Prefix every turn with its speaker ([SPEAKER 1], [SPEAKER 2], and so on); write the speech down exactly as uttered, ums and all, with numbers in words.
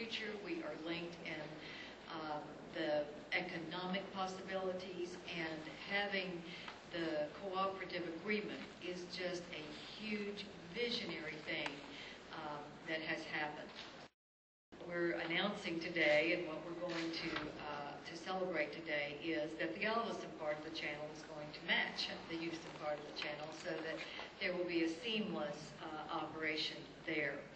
[SPEAKER 1] future. We are linked in um, the economic possibilities, and having the cooperative agreement is just a huge visionary thing um, that has happened. We're announcing today, and what we're going to uh, to celebrate today, is that the Galveston part of the channel is going to match the Houston part of the channel, so that there will be a seamless uh, operation there.